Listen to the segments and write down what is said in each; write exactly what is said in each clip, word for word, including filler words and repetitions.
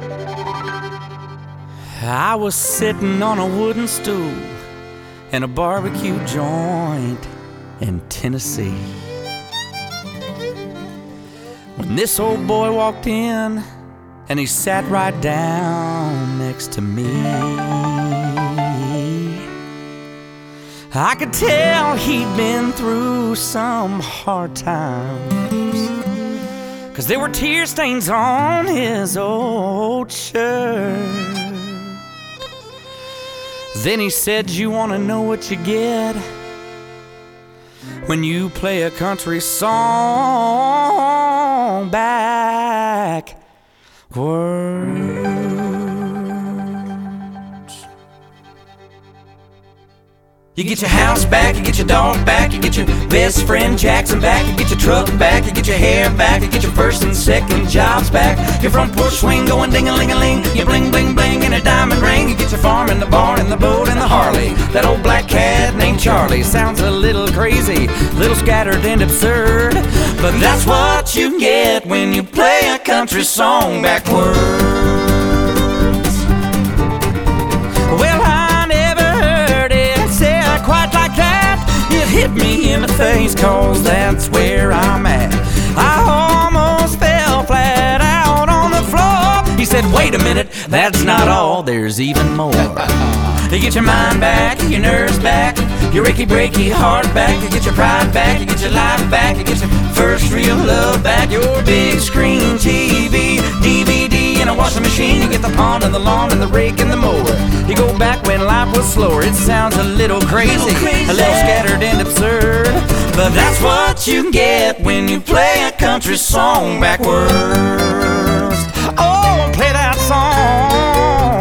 I was sitting on a wooden stool in a barbecue joint in Tennessee when this old boy walked in and he sat right down next to me. I could tell he'd been through some hard times, 'cause there were tear stains on his old shirt. Then he said, "You wanna know what you get when you play a country song backwards? You get your house back, you get your dog back, you get your best friend Jackson back, you get your truck back, you get your hair back, you get your first and second jobs back, your front porch swing going ding-a-ling-a-ling, your bling bling bling and a diamond ring, you get your farm and the barn and the boat and the Harley, that old black cat named Charlie. Sounds a little crazy, little scattered and absurd, but that's what you get when you play a country song backwards. Well, I quite like that. It hit me in the face, 'cause that's where I'm at. I almost fell flat out on the floor. He said, "Wait a minute, that's not all, there's even more." You get your mind back, your nerves back, your achy breaky heart back, you get your pride back, you get your life back, you get your first real love back, your big screen T V, D V D and a washing machine, you get the pond and the lawn and the rake and the mower. You go back when life was slower. It sounds a little crazy, little crazy, a little scattered and absurd, but that's what you get when you play a country song backwards. Oh, play that song.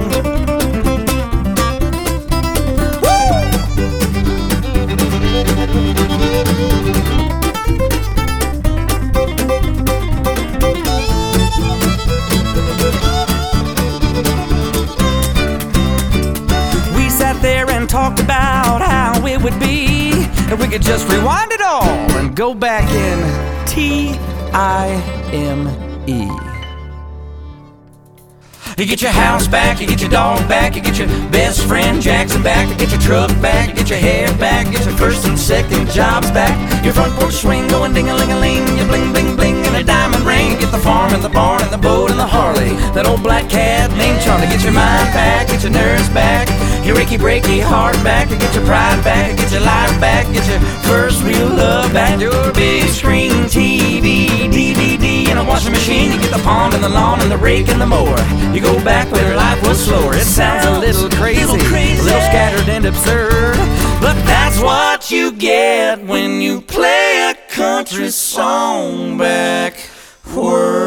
There and talked about how it would be if we could just rewind it all and go back in T I M E. You get your house back, you get your dog back, you get your best friend Jackson back, you get your truck back, you get your hair back, you get your first and second jobs back, your front porch swing going ding-a-ling-a-ling, your bling bling bling and a diamond ring, you get the farm and the barn and the boat and the Harley, that old black cat named Charlie. Get your mind back, get your nerves back, your achy breaky heart back, you get your pride back, get your life back, get your first real love back, your big screen T V, D V D and a washing machine, you get the pond and the lawn and the rake and the mower. You go back when life was slower. It sounds a little crazy, little crazy, a little scattered and absurd, but that's what you get when you play a country song backwards.